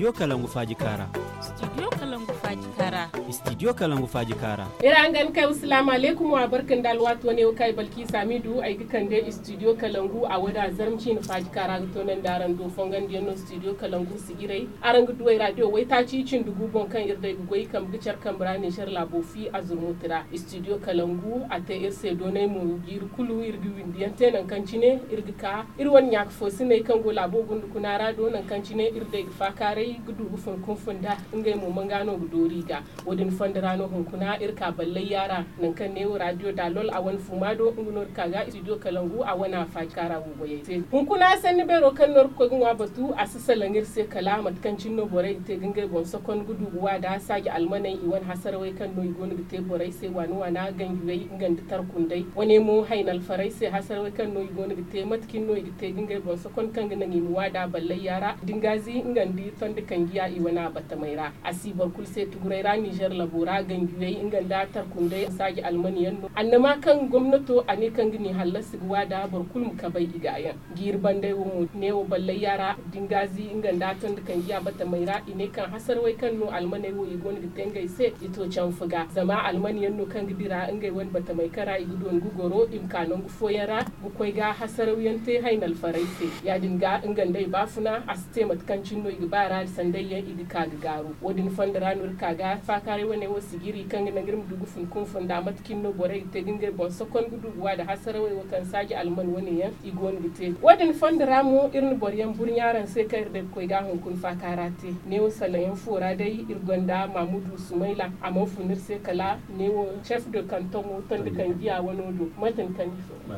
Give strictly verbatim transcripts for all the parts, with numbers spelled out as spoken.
Studio Kalangu Faji Kara. Studio Kalangu Faji Kara. Studio Kalangu Faji Kara. Irangan kai assalamu alaikum wa barkan da alwato ne kai balki samidu ai gikan de Studio Kalangu a wada zarmci na Faji Kara to nan daran do fongan de no Studio Kalangu sigirai aran gudu radio wai ta ci cin dugu bon kan irda goi kam gicar kan brane shar labofi azumutira Studio Kalangu a ta irse do ne mu gir kulu irgi windiyan tenan kancine irgika irwan yak fo sine kan go labo gundu kunara do nan kancine irda fa kare gudu bufun kun funda ngai mu mangano gudori ga wodin fondarano hunkuna irka balle yara nan kan ne radio dalol a wan fumado ngunor kaga Studio Kalangu a wana Faji Kara goye te hunkuna sanni bero kan nor ko gwa batu asisalangir se kalamat kan cinno bore te gingai bon sokon gudu wa da sagi almanai iwan hasarwai kan no igonu te bore se wanu wana gangiwai ingandi tarkundai wane mu hainal farai se hasarwai kan no igonu te matkin no igite gingai bon sokon kan gina ngi wada balle yara dingazi ingandi tondi kan giya iwana batamaira asibar kulse tuguraira Niger labora gangiwai inganda tarkundai sagi almaniyan no annama kan gwamnato ane kan gini halasi wada barkul mu kabai igayan girbandai wo ne wo balle yara dingazi inganda tondi kan giya batamaira ine kan hasarwai kan no almanai wo igonu gitengai se ito can fuga zama almaniyan no kan gidira ingai wan batamai kara igudon gugoro imkanon gufoyara bukoi ga hasarwiyan te hainal faraise ya dinga ingandai bafuna aste matkancin no igbara sandai ya idika garu wodin fandara nur kaga fakare wane wo sigiri kan na girim dugu fun kun fun da matkin no bore te dinga bon sokon guduwa da hasarwai wo kan saji alman wane ya igon gite wodin fandara mo irin boryan burnyaran sai kai da koi ga hun kun fakarate ne wo salayen fora dai irgonda mamudu sumaila amma funir sai kala ne wo chef de canton mo ton de kan giya wano do matan kan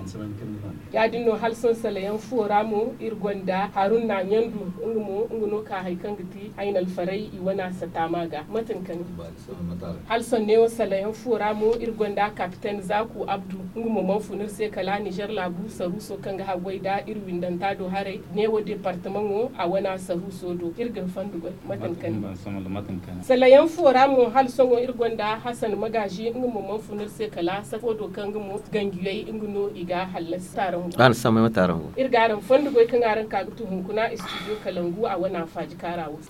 ya dinno halson salayen fora mo irgonda harun na nyandu ngumo nguno ka haikan giti ainal farai iwana satamaga matan kan halson ne wo salayen fora mo irgonda captain zaku abdu ngumo man funir sai kala Niger labu saruso kan ga hagwaida irwin dan tado hare ne wo departement mo a wana saruso do irgan fandugo matan kan salayen fora mo halson wo irgonda hasan magaji ngumo man funir sai kala safodo kan ngumo gangiyai nguno iga halas taron an sama mataran irgaran fandugo kan aran ka gutu hunkuna Studio Kalangu a wana Faji Kara wo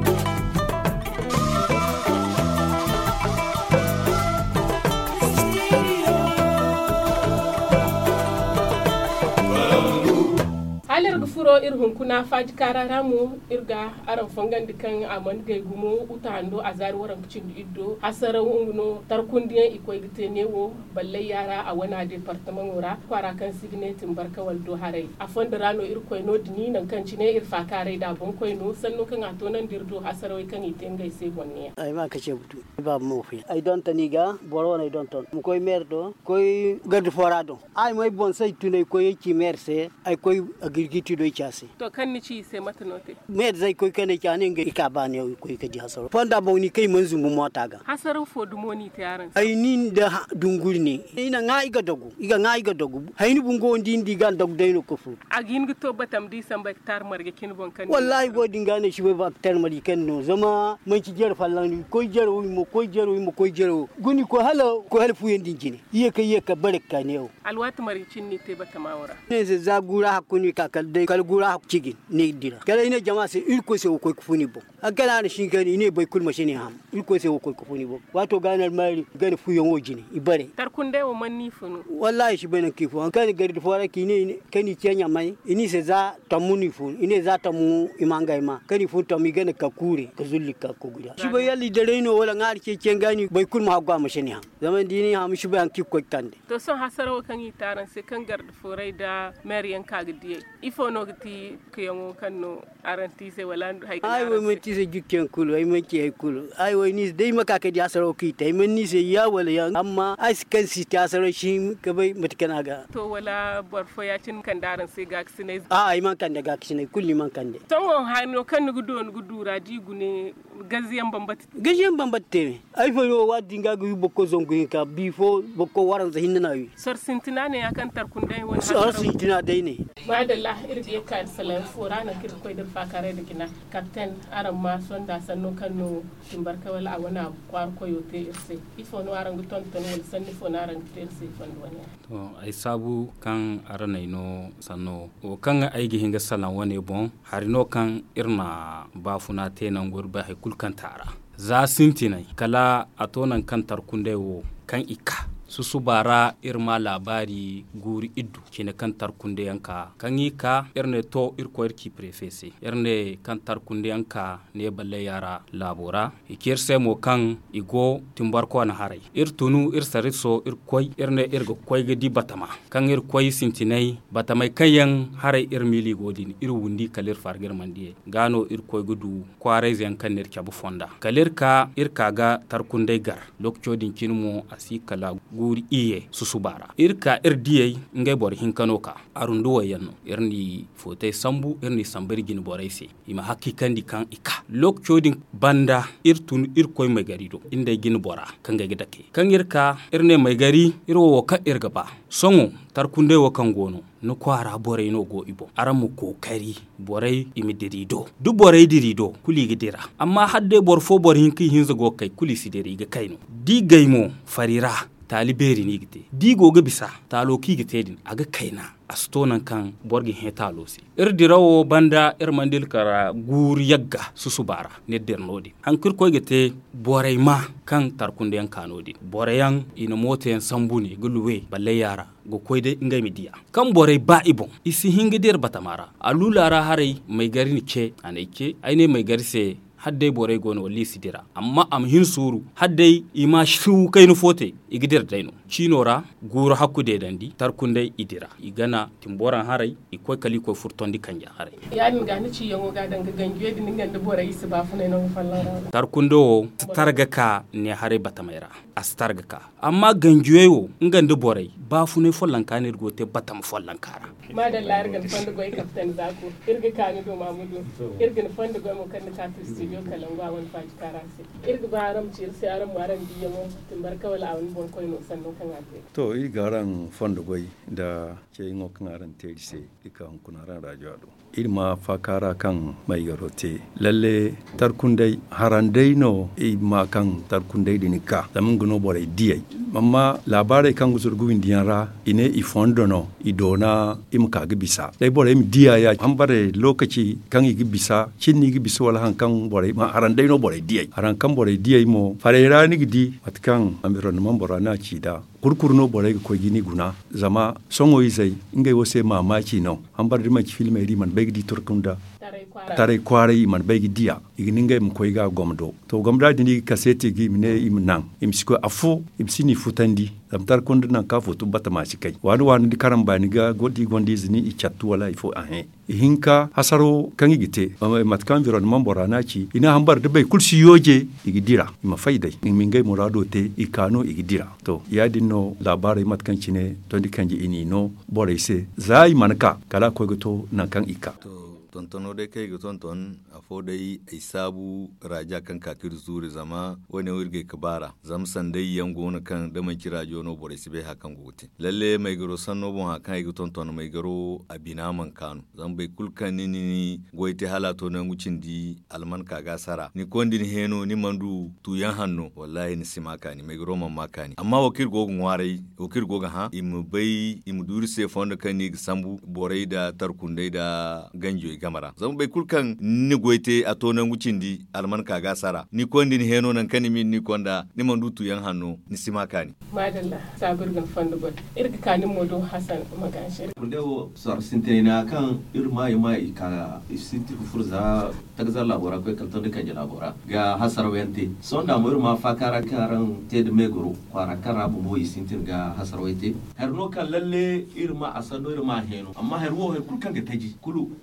halar gufuro irhun kuna Faji Kara ramu irga aran fangan dikan aman gai gumo utando azar waran kicin iddo hasaran unguno tarkundiyan ikoi gitenewo balle yara a wana departement ora kwara kan signetin barkawal do harai a fonda rano irkoi no dini nan kan cine irfa kare da bon koi no sanno kan ato nan dirdo hasaroi kan itengai sai bonne ai ma kace butu ba mo fi ai don taniga boro na don ton mu koi merdo koi gad forado ai mai bon sai tunai koi ki merse ai koi girgiti do chasi to kan ni ci sai mata note me zai koi kane kane ga ika ba ne koi kadi hasaro fonda boni kai manzu mu mota ga hasaru fo dumoni tayaran ai nin da dunguri ne ina nga iga dogu iga nga iga dogu hayni bungo ndindi gan dog dayno ko fu agin gito batam di samba tar marge kin bon kan wallahi go dingane shi ba tar marge ken no zama man ci jer fallan koi jero mo koi jero mo koi jero guni ko hala ko hala fu yendin jini iye kai iye ka barka ne o alwatu marge cin ni te batamawara ne se zagura hakuni ka kal dai kal gura cigin ne dira kala ina jama'a sai il ko se ko ko funi bo agala na shin gani ne bai kulma shine ham il ko se ko ko funi bo wato ganar mari gani fu yon wojini ibare tarkunde wo manni funu wallahi shi bane kifu an kan gari fora ki ne kani kenya mai ini se za tamuni fu ini za tamu imanga ima kani fu tamu gane ka kure ka zulli ka ko guda shi bai yalli da reino wala ngari ke ken gani bai kulma hagwa ma shine ham zaman dini ham shi bai an kiko kande to son hasaro kan yi taran sai kan garda forai da mariyan kagdiye ifo no gati kiyango kanno aranti se wala hay ay wo menti se jukken kulu ay menti ay kulu ay wo ni dai maka ka dia saro ki tay men ni se ya wala ya amma ai kan si ta saro shi ka bai mutkana ga to wala barfo ya cin kan daran sai ga kisne a ay man kan da ga kisne kulli man kan de tongon hano kan gudu on gudu radi gune gaziyan bambati gaziyan bambati ay fo yo wa dinga gu bokko zongu ka bifo bokko waran za hinna wi sor sintina ne akan tar kundai wani sor sintina dai ne madalla je ka salan fora na kir koy da fakare da kina captain aran ma son da sanno kanno timbarka wala a wana kwar koyo te irse ifo no aran guton ton wal sanni fo na aran te irse fon wani to ai sabu kan aranai no sanno o kan aigi hinga salan wani bon harino kan irna bafuna tenan gurba hay kulkan tara za sintinai kala atonan kan tarkunde wo kan ika susu bara irma labari guri iddu kine kan tarkunde yanka kan ika irne to irko irki prefese irne kan tarkunde yanka ne balle yara labora ikirse mo kan igo timbar ko na harai irtunu irsariso irkoy irne irgo koy gedi batama kan irkoy sintinai batamai kayan harai irmili godin irwundi kalir fargir mandiye gano irkoy gudu kware zen kan nirka bu fonda kalirka irkaga tarkunde gar lokcodin kinmo asikala guri iye susubara irka irdiyai ngai bor hinkano ka arundu wayanno irni fote sambu irni sambari gin boraise ima hakikan di kan ika lok chodin banda irtun irkoy mai garido inda gin bora kan ga gidake kan irka irne mai gari irwo ka irgaba songo tarkunde wo kan gono no kwara borai no go ibo aramu kokari borai imi dirido du borai dirido kuli gidira amma hadde bor fo bor hinki hinzo go kai kuli sideri ga kaino di gaimo farira taliberi ni gite di goga bisa talo ki gite din aga kaina astonan kan borgi he talosi ir dirawo banda ir mandil kara gur yagga susubara ne dernodi an kirko gite borai ma kan tarkunde yan kanodi borayan ina moto yan sambuni guluwe balle yara go koyde ngai midiya kan borai ba ibon isi hingidir batamara alulara harai mai gari ni ke anake aine mai gari se hadde borai gono walli sidira amma am hin suru hadde ima shu kainu fote igidir daino cinora guru hakkude dandi tarkunde idira igana timboran harai ikoy kali ko furtondi kanja harai yani gani ci yango ga danga gangiye din ngande borai su ba fune no fallara tarkundo targa ka ne harai batamaira astarga ka amma gangiye wo ngande borai ba fune follan kanir gote batam follan kara madalla irgan fanda goy captain zaku irga kani do mamudu irgan fanda goy mo kan ka studio kalangwa won faji karase irga baram ci sai aram waran diyamo timbarka wala awon bon koy no sanno kan ate to i garan fondo goy da ke ngo kan aran terse ikan kunaran radio do irma fakara kan mai garote lalle tarkundai harandai no i ma kan tarkundai dinika zamin gono bore diyai amma labare kan guzurgu indiyanra ine i fondo no i dona im ka gibisa dai bore im diya ya ambare lokaci kan i gibisa cinni gibisa wala han kan bore ma harandai no bore diyai haran kan bore diyai mo farera ni gidi matkan environnement borana ci da kurkurno bore ko gini guna zama songo izai ngai wose mamaki no ambar dima ki filme ri man begdi turkunda tare kware man begi dia igninga im koiga gomdo to gomda dini kaseti gi mine im nan im siko afu im sini futandi dam tar kundu nan ka fotu bata ma sikai wani wani di karamba ni ga godi gondi zini i chattu wala ifo ahe hinka hasaro kangi gite matkan environnement borana ci ina hambar de bay kulsi yoje igidira ima faida min ngai murado te ikano igidira to ya dinno labare matkan cine to di kanji ini no bore se zai manka kala ko goto nan kan ika tontono de kai ga tonton a fodai ai sabu raja kan kakir zuri zama wani wirge kabara zam sandai yango na kan da man kira jono bore sibe hakan gote lalle mai garo sanno bon hakan ga tonton mai garo abina man kanu zam bai kulkan ni ni goite halato na ngucin di alman kaga sara ni kondin heno ni mandu tu yan hanno wallahi ni simaka ni mai garo man makani amma wakir gogun warai wakir gogun ha im bai im duri se fonda kan ni sambu bore da tarkundai da ganjo gamara zama bai kulkan ni goite a tonan wucin di alman kaga sara ni kondi ni heno nan kanimi ni konda ni mandutu yan hanno ni simaka ni madalla sabir gan fanda god irga kanin modo hasan maganshir kundewo sar sintina kan irma yima ka sinti furza tagza labora ko kan tonde kan labora ga hasar wente sonda mo irma fakara karan ted megoro kwara karabu mo sintin ga hasar wente herno kan lalle irma asano irma heno amma herwo her kulkan ga taji kulu aga borda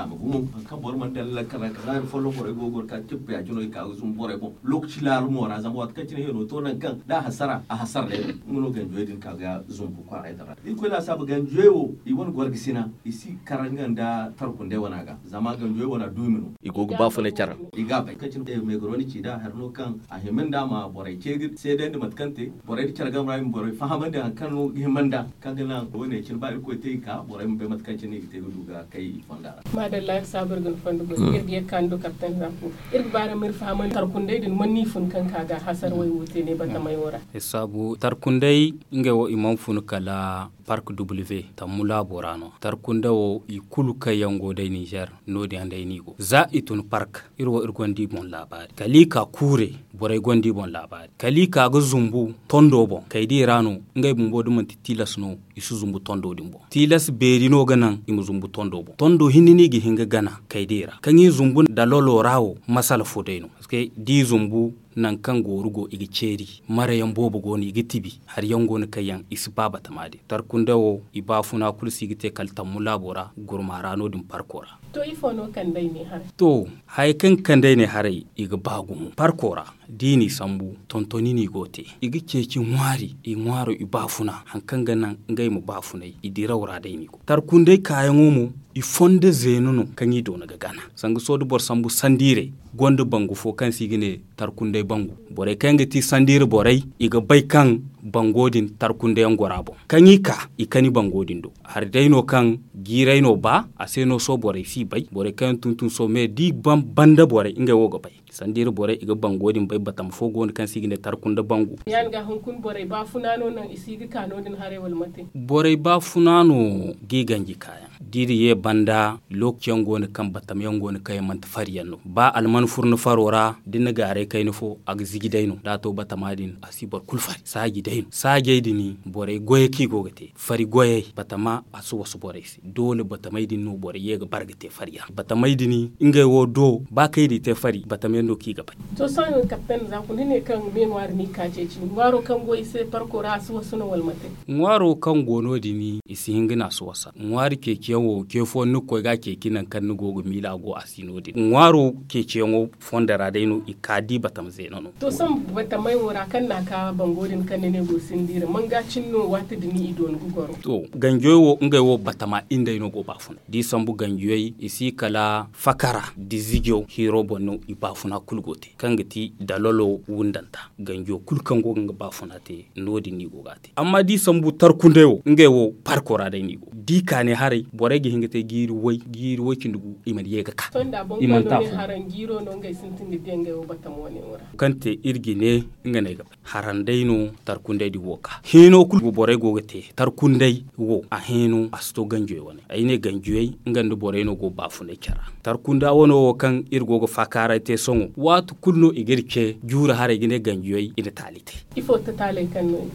ma gumo kan bor man dalla kala kala follo bor go gor ka tippe ya jino ka zum bor bon lokaci la mo ra zama wat kacin hero to nan kan da hasara a hasar ne mun ga joye din ka ga zum ku kwa ai dara i ko la sabu gan joyo i won gor gisina isi karangan da farkon da wana ga zama gan joyo wana dumino i go ba fu ne cara i ga bai kacin e me goroni ci da harno kan a hemen da ma borai ke sai da matkante borai cara ga rai borai fahaman da kan no himanda kan ga nan wone cin ba ko te ka borai be matkanci ne te gudu ga kai fondara madalla sabar gun fondu go irgi kando kapten rafu irgi bara mir fahaman tarkunde din manni fun kan kaga hasar wai wote ne bata mai wora sabu tarkundai inge wo imam fun kala park w tamula borano tarkunda wo ikulu kayango dai Niger no de andai nigo za itun park irwo irgondi bon labari kalika kure borai gondi bon labari kalika ga zumbu tondo bon kaidi rano ngai bumbo dum tilas no isu zumbu tondo dimbo tilas beri no ganan imu zumbu tondo bo tondo hinini gi hinga gana kaidira kanyi zumbu dalolo rawo masala fodaino parce di zumbu nan kan gorugo igi ceri mara yan bobo goni igi tibi har yango ne kayan isi baba tamade tarkundawo ibafuna kulsi gite kalta mulabora gurmarano din parkora to ifo no kan dai ne har to hay kan kan dai ne harai igi bagumu parkora dini sambu tontoni ni gote igi ceci ngwari i ngwaro ibafuna hankan ganan ngai mu bafunai idira wura dai ni ko tarkundai kayan mu i fonde zenuno kanyi do na gana sangu sodu bor sambu sandire gondo bangu fo kan sigine tarkunde bangu bore kanga ti sandire borai iga bay kan bangodin tarkunde ngorabo kanyi ka ikani bangodin do har dayno kan giraino ba aseno so bore fi bay bore kan tuntun so me di bam banda bore inga woga bay sandire bore iga bangodin bay batam fo gon kan sigine tarkunde bangu yan ga hunkun bore ba funano nan isigi kanodin harewal mate bore ba funano giganji kaya diri ye banda lokyan goni kan batam yan goni kay man tafariyanno ba alman furnu farora dinna gare kay nufo ag zigidayno dato batamadin asibar kulfari sagi dayno sagi dini bore goye ki gogate fari goye batama asu wasu bore si dole batamai dinno bore ye ga bargate fariya batamai dini ingay wo do ba kay di te fari batamendo ki gaba to son captain za ku ne kan memoir ni kace ci ngwaro kan goyi se parkora asu wasu no walmate ngwaro kan gono dini isi hingina su wasa ngwari ke kewo ke fo nuko ga ke kinan kan nugo go mila go asino di ngwaro ke kewo fondara daino ikadi batam zenono to san batamai wora kan na ka bangodin kan ne go sindire manga cinno wata dini idon gugoro to ganjoyo ngai wo batama inda ino go bafuna di sambu ganjoyi isi kala fakara dizigyo hiro bonno ibafuna kulgote kangati dalolo wundanta ganjo kulkan go nga bafuna te nodi ni go gate amma di sambu tarkundewo ngai wo parkora dai ni go di kane hare borege hingate giri woy giri woy kindugu iman yega ka tonda bongo no haran giro no ngai sintingi denge o batam woni wora kante irgine ngane ga harandeino tarkunde di woka hino kul bore gogete tarkunde wo a hino asto ganjoy woni ayne ganjoy ngandu bore no go bafune cara tarkunda wono kan irgogo fakara te songo watu kulno igirke jura hare gine ganjoy ina talite ifo ta tale kan no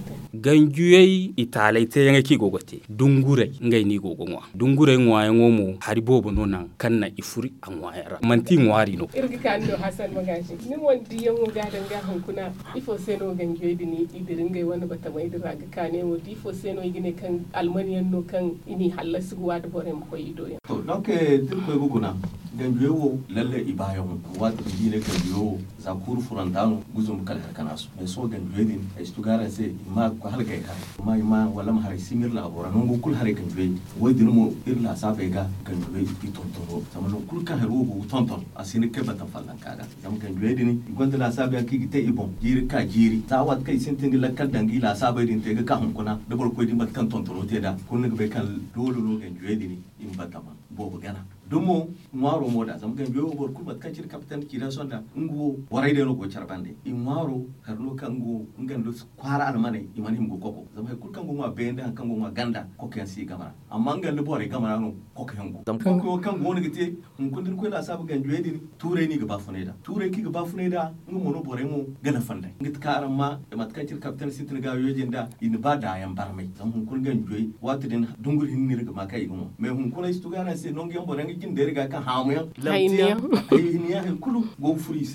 ganjoy italite yanga ki gogote dungure ngai ni gogo ngwa dungure ngwa ngomo hari bobo nonan kanna ifuri anwayara manti ngwari no irgi kando hasan magashi ni wondi yango gadan ga hankuna ifo seno ganjoy dini idiringai wani bata mai dira ga kane wo ifo seno igine kan almaniyan no kan ini halasu wa da bore mo ido ya to donc dir ko guguna ganjoy wo lalle ibayon wata dine ganjoy za kuru furantano guzum kal kanasu me so ganjoy din estugaran se ma ko halga ka ma ma wala ma hari simir la bora no kul hari ganjoy wo dirmo irla sabe ga ganjoy itontoro tamano kul ka haru bu tonton asini ke bata fallan kaga zam ganjoy din gonda la sabe ki gite ibon jiri ka jiri ta wat kai sintin la kal dangi la sabe din te ga ka hunkuna da bor ko din bat kan tontoro te da kun ga be kan dolo no ganjoy din in batama bobo gana dumo ngwaro moda zam ganjoy bor kul bat kan cir captain kira sonda nguwo warai de no go charbande in ngwaro harno kango ngando kwara an mane imani himgo koko zam hay kul kango ma bende han kango ma ganda ko ken si gamara amma ngando bore gamara no ko kengo zam kango kango ne gite mun kundin ko la sabu ganjoy din ture ni ga bafuneda ture ki ga bafuneda ngumo no bore mo gana fanda ngit karam ma e mat kan cir captain sitin ga yojenda in ba da yan barmai zam hun kul ganjoy watu din dungur hinni ga ma kai gumo me hun kula istugana se nongi bore ngi jin deriga kan hamuyan lamtiya ay niya kulu go furi se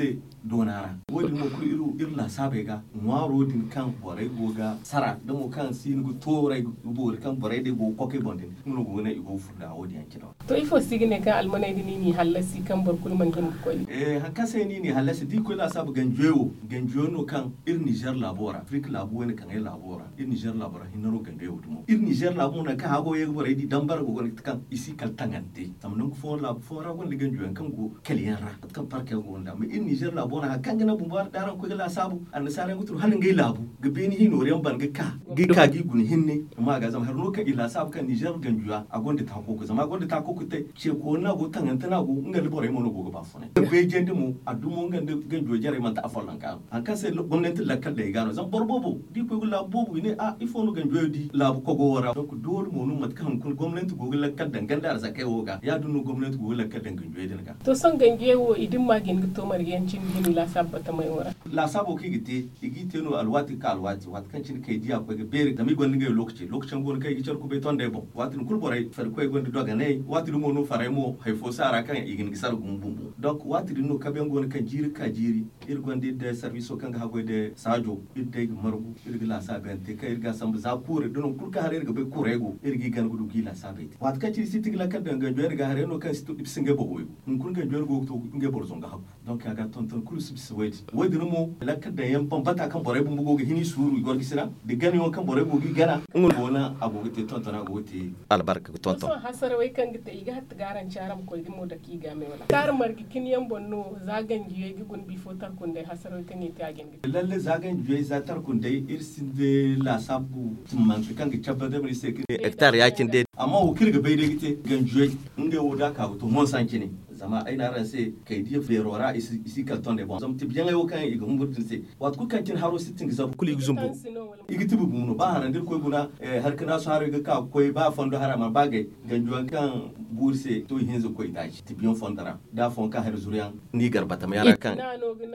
donara wodi mo ku iru irla sabe ga ngwaro din kan borai goga sara da mo kan sin gu torai bo kan borai de go koke bonde mun go ne igo funda wodi an kido to ifo signe ka almanai dini ni halasi kan barkul man gin ko eh haka sai ni ni halasi di ko la sabu ganjewo ganjewo no kan ir Niger labora Afrique labo ne kan ai labora ir Niger labora hinaro ganjewo dumo ir Niger labo na ka hago ye borai di dambar go kan isi kal tangante tamnon ko fo labo fo ra gon le ganjewo kan go kaliyan ra kan parke go nda me ir Niger labo na kan gana bumbar daran ko la sabu an sare ngutur halin gai labu ga beni hino riyan ban ga ka gi ka gi gun hinne amma ga zama har no ka ila sabu kan Niger ganjuwa a gonda ta ko zama gonda ta ko te ce ko na go tanganta na go ngal bore mo no go ba fone be jende mo adumo ngal ganjuwa jare man ta afolan ka an kan sai gwamnati lakkal da gano zan borbobo di ko go labobu ne a ifo no ganjuwa di labu ko go wara ko dole mo no mat kan kun gwamnati go lakkal danganda da zakai woga ya dunu gwamnati go lakkal ganjuwa din ka to son ganjewo idin ma gin to maryancin gini la sabbata mai wara la sabo ki gite igite no alwati ka alwati wat kan cin kai dia ko ga beri da mi gon ngai lokaci lokacin gon kai gicar ku be ton da bon wati kul borai fer ko gon doga nei wati mo no fare mo hay fo sara kan igin gisar gum bumbu donc wati no ka ben gon kan jiri ka jiri ir gon de de service kan ga hago de sajo ir de margu ir la sabe te kai ir ga sam za kure don kul ka hare ga be kurego ir gi gan gudu gila sabe wat ka ci siti la kan da ga ber ga hare no kan stu singe bo boy kun ga ber go to nge bor zonga hagu donc aga ton ton kul subs wait wadi no la ka da yan bambata kan borai bumbu go hini suru igor gisira de gani on kan borai go gi gana ngol bona ago te ton ton ago te albarka ton ton so hasara wai kan gita iga hat garan charam ko dimo da ki ga me wala tar margi kin yan bonno zagan giye gi gun bi fotar kun dai hasara wai kan yi ta gen lalle zagan giye za tar kun dai irsin de la sabu tumman kan gi chabba da mi se hectare yakin de amma o kirga bai de gite ganjuye inda woda ka to mon sanki ne zama ai na ran sai kai dia verora isi isi kalton de bon zam tibiyan ayo kan iga murdin sai wat ku kan kin haro sitin ga zabu kuli guzumbu igi tibu bunu ba haran dir koy guna har kana so haro ga ka koy ba fondo harama bagay ganjuwan kan burse to hinzo koy daji tibiyan fondara da fon ka har zuriyan ni garbata ma yara kan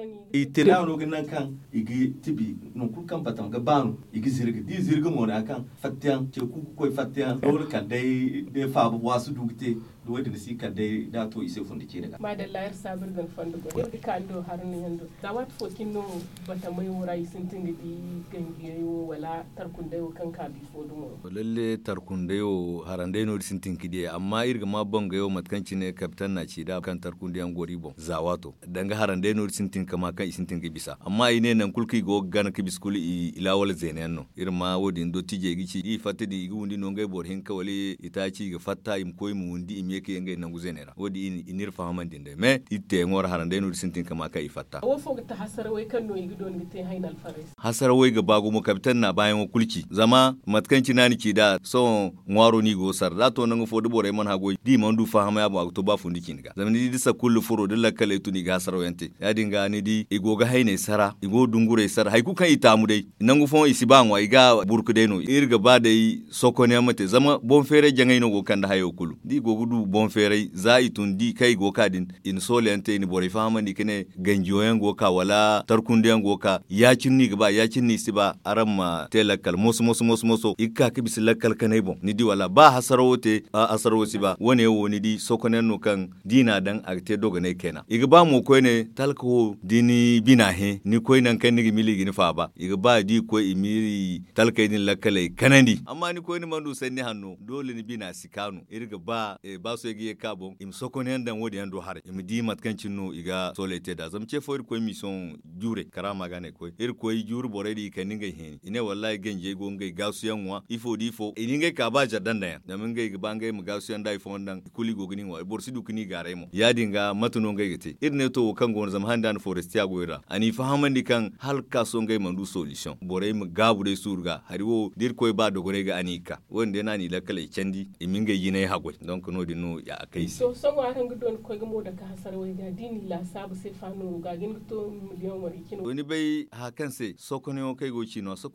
itira no gnan kan igi tibi no ku kan batam ga banu igi zirga di zirga mo na kan fattiyan ce ku koy fattiyan dole kan dai dai fa wasu dugte do wadin si kan dai da to ise fundi ce daga madalla yar sabir gan fondo go yar ka ando harun yando da wat fo kinno bata mai wurai sun tinga di gangiyo wala tarkunde kan ka bi fo dumo lalle tarkunde yo harande no sin tinki amma irga ma bonga yo matkanci ne captain na ci da kan tarkunde an gori bon zawato danga harande no sin tinka ma kan isin tinki bisa amma ine nan kulki go gan ki biskuli ila wala zenen no irma wodi ndo tije gici i fatidi igi wundi no ngai bor hin ka wali itaci ga fatta im koy mu wundi im yake ngai nan guzenera wodi in inir fahaman dinde me itte ngor harande no sin tinka ma kai fatta wo fo ta hasara wai kan no igi don gite hainal faris hasara wai ga bago mo captain na bayan kulki zama matkanci nani ci da so ngwaro ni go sar da to nan fo de bore man hago di man du fahama ya ba to ba fundi kinga zama ni disa kullu furo de la kale tuni ga sar wente ya dinga ni di igo ga haine sara igo dungure sara hay ku kan itamu dai nan fo isi ba ngwa iga burku dai no irga ba dai soko ne mate zama bon fere jangai no go kan da hayo kulu di go gudu bon fere za itun di kai go kadin in solente ni bore fahama ni kene ganjoyen go ka wala tarkundiyan go ka ya cinni ga ya cinni si ba aramma telakal mos mos mos moso ikka ki bisilakal kanai bon ni di wala ba hasarote a hasarosi ba wone wo ni di sokonen no kan dina dan akte doga ne kenan iga ba mo ko ne talko dini bina he ni ko nan kan ni mili gini fa ba iga ba di ko imiri talkai din lakalai kanandi amma ni ko ni mandu sanni hanno dole ni bina sikanu irga ba e ba so yegi ka bon im sokonen dan wodi ando hare im di matkancin no iga solete da zamce fo ko mission jure karama gane ko ir ko jure bore di kan ngai he ine wallahi genje go ngai gasu yanwa ifo di fo ini ngai ka ba jardan da da mun ngai ba ngai mu gasu yan dai fo wannan kuli go gini wa borsi du kini gare mu ya dinga matuno ngai gite irne to kan go zam handan forestier go ira ani fahaman di kan hal ka so ngai mandu solution bore mu gabu dai surga hariwo dir koy ba do gore ga anika wonde nani la kale candi imin ngai yine hagoi donc no di no ya kai so so wa ran gudon koy ga mo da ka hasar wai ga dini la sabu se fanu ga gin to million wari kino woni bai ha kan se sokone o kai go chino sokone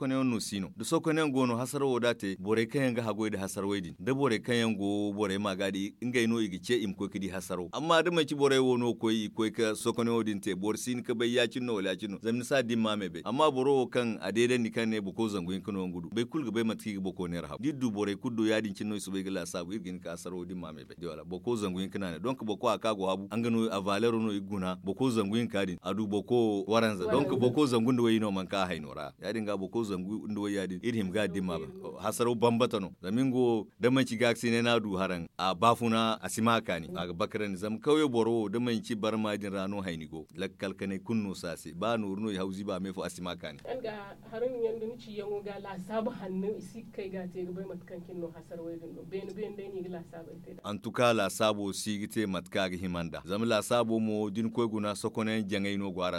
sokone no sino da sokone gono hasaro wodate bore kayan ga hagoy da hasaro wedi da bore kayan go bore magadi ingay no igice im ko kidi hasaro amma da mai ci bore wono koyi koy ka sokone wodin te bor sin ka bai ya cinno wala cinno zamni sa dimma mebe amma boro kan adeden ni kan ne boko zanguin kano ngudu bai kulga bai matki boko ne rahab diddu bore kuddo yadin cinno su bai gala sabu igin ka hasaro dimma mebe de wala boko zanguin kana ne donc boko aka go habu an gano a valero no iguna boko zanguin kadin adu boko waranza donc boko zangun do yino man ka hainora yadin ga boko zangu ndo yadin irhim ga dimma hasaro bambata no zamingo da man ci gaksi ne na du haran a bafuna asimaka ni aga bakran zam kauye boro da man ci barma din rano hainigo lakkal kane kunno sase ba nurno ya hauzi ba mefo asimaka ni an ga harun yanda ni ci yango ga la sabu hannu isi kai ga te bai matkan kinno hasar waydin do ben ben dai ni la sabu te en tout cas la sabo sigite matka ga himanda zam la sabo mo din koy guna sokonen jangay no gwara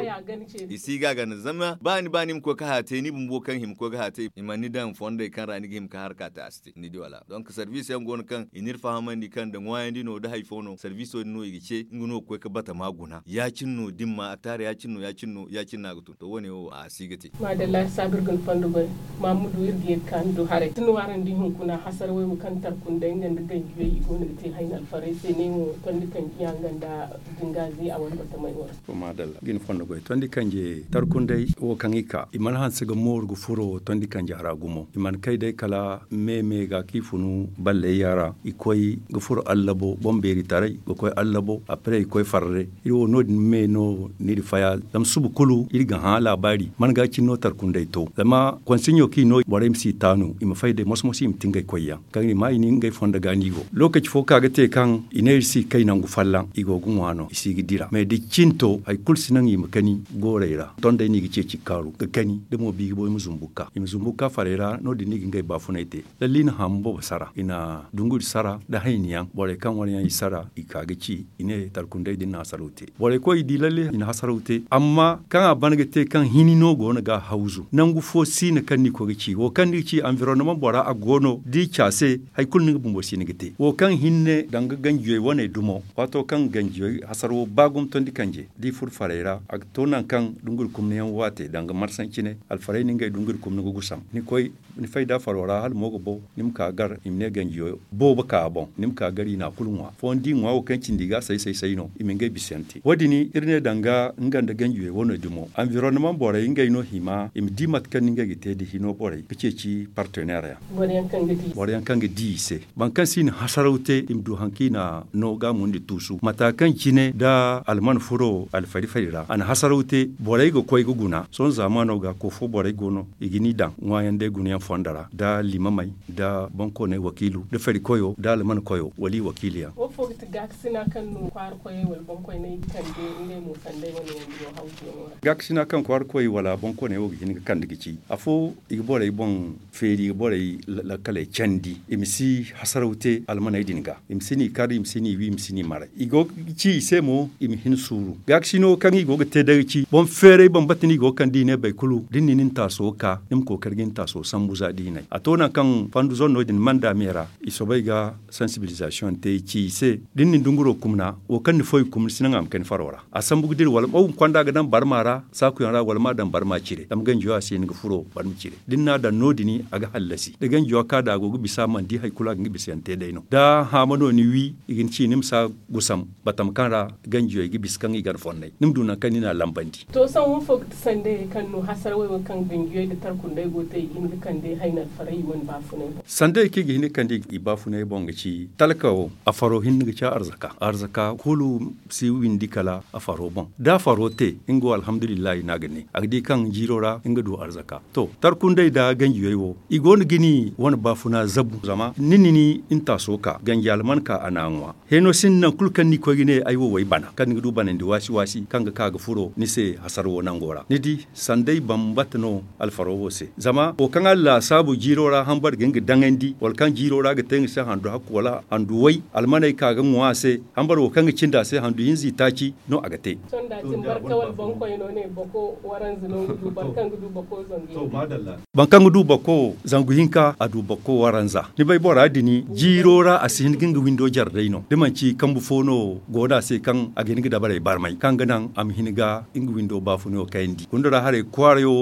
isi ga ga zama bani bani ko ka hate ni bumbo kan him ko ga hate imani dan fonde kan rani him ka harka ta asti ni diwala donc service yan gon kan inir fahamandi kan da wayandi no da haifono service no igice nguno ko ka bata maguna ya cinno dimma atare ya cinno ya cinno ya cinna gutu to woni o a sigati madalla sabir gon fandu go mamudu irgi kan do hare tun waran di hun kuna hasar way kan tar kun da ngan da gan yi gon te hainal fare se ne mo tondi kan kiyangan da dingazi a wani bata mai wora ko madalla gin fandu go tondi kanje tar kun dai o kan ika iman han siga morgu furo tondi kanje haragumo iman kai dai kala meme ga kifunu balle yara ikoi gufur allabo bomberi tarai ikoi allabo apre ikoi farre iro no me no ni faya dam subu kulu irga ha labari man ga cinno tar kundai to dama konsinyo ki no bore msi tanu ima faide mosmosi imtingai koyya kan ni mai ni ngai fonda gani go lokaci fo kaga te kan inersi kai nan gufallan igo gunwano isigi dira me di cinto ay kulsinan yi makani goreira don dai ni gice cikaru ga kani da mo bi bo muzumbuka imzumbuka farera no di ni ngai bafunaite lallina hambo basara ina dungur sara da hainiyan bore kan wani yi sara ikaga ci ine tar kundai din nasarute bore ko idi lalle ina hasarute amma kan abanga te kan hinino go na ga hauzu nangu fo sine kan ni ko gici wo kan ni ci environnement bora a gono di chase hay kulni bumbo sine gite wo kan hinne danga ganjuwe wone dumo wato kan ganjuwe hasaro bagum tondi kanje di fur farera ak tonan kan dungur kumne yan wate danga marsan cine al farai ni ngay dungur kumne go gusam ni koy ni fayda farora hal mogo bo nim ka gar imne ganjuwe bo ba ka bon nim ka gari na kulunwa fo ndi ngwa wo kan cindiga sai sai sai no imenge bisenti wadini irne danga nganda ganjuwe wono dumo environnement bora ingay no hima im dimat kan ninga gite di hino bora kice ci partenaire bora kan gidi bora kan gidi se bankan sin hasaraute im du hankina no ga mundi tusu matakan cine da alman furo alfari farira an hasaraute bora go koy go guna son zamano ga ko fo bora gono igini dan ngwayande guniya fondara da limamai da banko ne wakilu da fari koyo da alman koyo wali wakiliya wo fo gaksina kan no kwar koyo wal banko ne kan de ne mo sande woni yo hawti gaksina kan kwar koyo wala banko ne wogi ni kan digici afo igbore ibon feri igbore la kale chandi imisi hasaraute alman aidinga imsini kari imsini wi imsini mara igo ci semo im hin suru gaksino kan igo te dagici bon fere bon batini go kan dine bay kulu dinni nin taso ka nim ko kargin taso sambuza dinai atona kan fandu zon no din manda mera isobay ga sensibilisation te ci se dinni dunguro kumna o kan ni foy kum sinangam kan farora asambu dir wala o kwanda ga dan barmara sa ku yara wala ma dan barma cire dam gan jiwa sai ni furo barmi cire dinna da nodini aga hallasi da gan jiwa ka da go bisa man di hay kula ngi bisante dayno da ha mano ni wi igin ci nim sa gusam batam kanra gan jiwa gi biskan igar fonne nim duna kanina lambandi to san won fo sande kan no hasar way kan bingiyo da tarkun dai gote in kan dai hainal farai won bafune sande ke gi ni kan di ibafune bonga ci talakawo afaro hin ga ci arzaka arzaka kulu si windi kala afaro bon da farote ingo alhamdulillah na gane agdi kan jirora inga do arzaka to tarkun dai da ganji yoyo igon gini wani bafuna zabu zama ninini inta soka ganjal man ka ananwa heno sinna kulkan ni ko gine aywo way bana kan ngi du bana ndi wasi wasi kanga kaga furo ni se hasarwo nangora nidi sandai bambatno alfaro wose zama o kan Allah sabu jirora hambar gengi dangandi wal kan jirora ga tengi sa handu hakku wala handu way almanai kaga ngwase hambar o kan cinda se handu yinzi taci no agate sonda tin barka wal bonko ino ne boko waran zino du barkan du boko zangi to madalla bankan du boko zangu hinka adu boko waranza ni bai bora dini jirora asin ginga window jardaino dimanci kambu fono goda se kan ageni da bare barmai kan ganan am hiniga ingu window bafuno kayndi kundura hare kwaryo no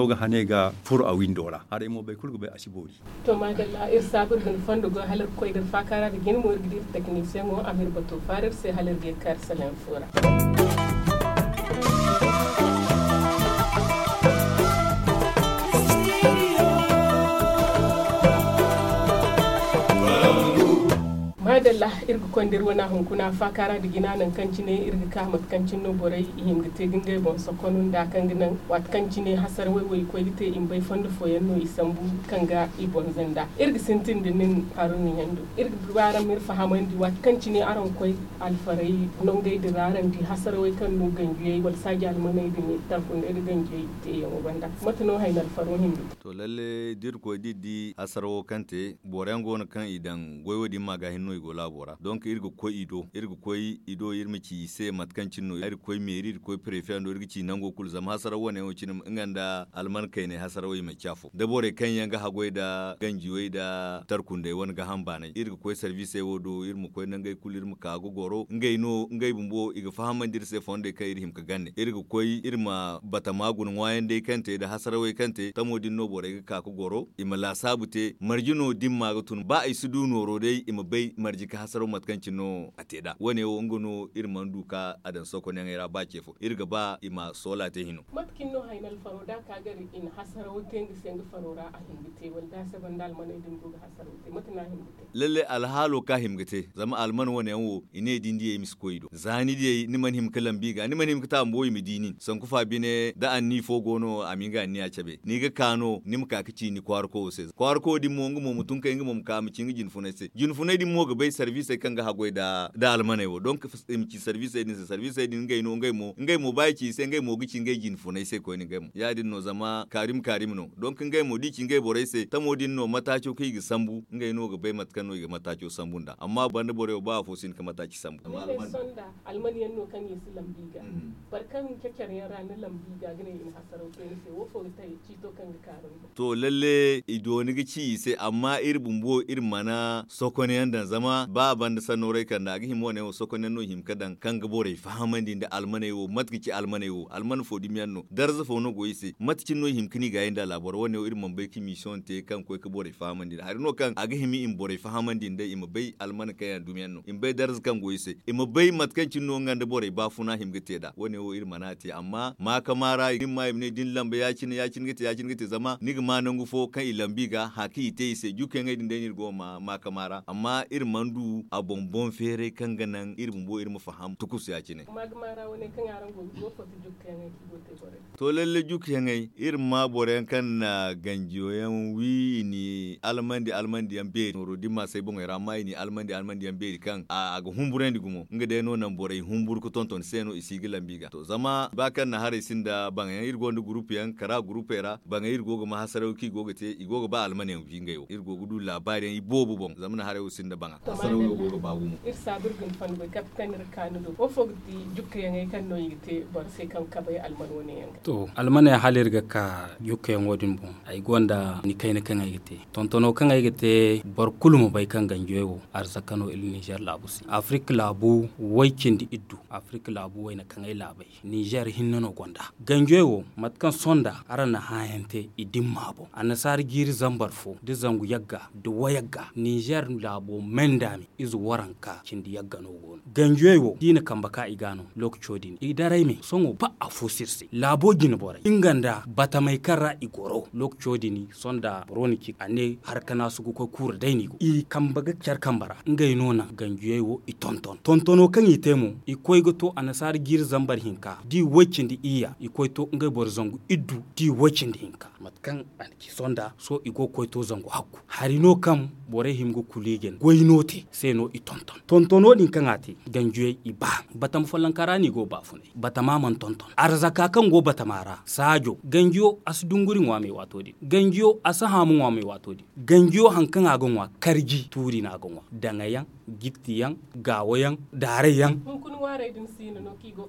ga hane ga fur a windora are mo bai kulgu bai asibori to madalla ir sabur gan fondo go halar koy da fakara da gin mo irgidi technicien mo amir bato farir sai halar ge kar salam fura madalla irga kondir wana hunkuna fakara da gina nan kanci ne irga kamat kancin no borai ihim gite gingai bon sokonun da kan ginan wat kanci ne hasar wai wai ko gite in bai fondo foyan no isambu kanga ibon zanda irga sintin dinin harun yando irga dubara mir fahamandi wat kanci ne aron koy alfarai non gai diraran di hasar wai kan no ganjuye wal saji almanai dini tarfun irga ganjuye te yamo banda matano hainal faro hindu to lalle dir ko didi hasaro kante borango na kan idan goyo di maga hinno igo labora donc irgo ko ido irgo ko ido irmi ci se matkancin no ir ko meri ko prefet no irgi ci nango kul zama hasara wone o cin nganda alman kai ne hasara wai mai kyafo da bore kan yanga hagoi da ganji wai da tarkunde won ga hamba ne irgo ko service wodo irmu ko nangai kul irmu ka go goro ngai no ngai bumbo iga fahaman dir se fonde kai irhim ka ganne irgo ko irma bata magun wayan dai kante da hasara wai kante tamodin no bore ka ko goro imala sabute marjino dimma gutun ba ai sudu noro dai ima bai marjika hasaro matkancin no ateda wane wo ngono irman duka adan soko ne ngira ba kefo irga ba ima sola te hino matkin no hainal faroda ka gari in hasaro tengi sengi farora a hingite wanda saban dal man idin buga hasaro te matina hingite lalle alhalo ka himgite zama alman wane wo ine dindi e miskoido zani de ni man him kalam biga ni man him kata mboyi midinin san kufa bine da an ni fogono aminga ni a chabe ni ga kano nim ka kici ni kwarko se kwarko di mo ngumo mutun kai ngumo ka mi cingi jinfune se jinfune di mo ga bai service kan ga hagoi da da almane wo donc im ci service din service din ngai no ngai mo ngai mo bai ci se ngai mo gici ngai jinfune se ko ni ngai mo ya din no zama karim karim no donc ngai mo di ci ngai borai se tamo din no matacho kai gi sambu ngai no ga bai matkan no ga matacho sambunda amma banda bore ba fo sin ka mataci sambu alman sonda alman yanno kan yi su lambiga barkan kekkere yan ranar lambiga gane in hasaro to ne se wo fo ta ci to kan ga karin to lalle ido ni gici se amma irbun bo irmana sokone yanda zama ba banda sanorai kan da gihim wone o sokone no him kadan kan gabore fahamandi da almane wo matkici almane wo alman fo dimiyanno darza fo no goyise matkin no him kini ga yanda labor wone o irman bai ki mission te kan ko ka bore fahamandi har no kan agihimi im bore fahamandi da im bai alman kayan dumiyanno im bai darza kan goyise im bai matkancin no ngande bore ba funa him gite da wone o irmana te amma ma kamara yin ma ne din lamba ya cin ya cin gite ya cin gite zama ni ma nan gufo kan ilambiga haki te ise juken ga din denir go ma ma kamara amma irmandu a bonbon fere kan ganan irin bo irin faham tukus ya cine magmara woni kan yaran go go foto jukke ngai ki gote bore to lalle jukke ngai irin ma bore kan na ganjoyan wi ni almandi almandi ambe noro dimma sai bon era mai ni almandi almandi ambe kan a ga humburendi gumo ngade no nan bore humbur ko tonton seno isigi lambiga to zama bakan na hare sinda bangan irgo ndu group yan kara group era bangan irgo go ma hasarauki go gate igo ba almani en vingayo irgo gudu labarin ibobu bon zama hare usinda banga hasarauki go ba gumo irsa burgun fango kapkan rkanu do o fogdi jukke ngai kan no yite bor se kan kabay alman woni yang to almane halirga ka jukke ngodin bon ay gonda ni kayne kan ayite tontono kan ayite bor kulmo bay kan ganjoyo arzakano il Niger labusi Afrique labu waykindi iddu Afrique labu wayna kan ay labai Niger hinnono gonda ganjoyo matkan sonda arana hayente idimmabo anasar giri zambar fo de zangu yagga de wayagga Niger labo mendami izu waranka kindi yagga no gon ganjoyo dina kambaka igano lokchodin idarai me songo ba afusirse labo gina borai inganda bata mai karra igoro lokchodini sonda broniki ane harkana su ko kura daini i kambaga kyar kambara ngai nona ganjoyo i tonton tontono kan itemo i koygoto anasar gir zambar hinka di wekindi iya i koyto ngai bor zangu iddu di wekindi hinka matkan anki sonda so i go koyto zangu hakku harino kam bore himgo kuligen goynote seno i tonton tontono din kan ati ganjoyo i ba batam falankarani go ba funai batama man tonton arzaka kan go batamara sajo ganjoyo asdunguri ngwame watodi ganjoyo asahamu ngwame watodi ganjoyo hankan agonwa karji turi na agonwa dangayan gittiyan gawayan dareyan kun kun ware din sino no kigo kan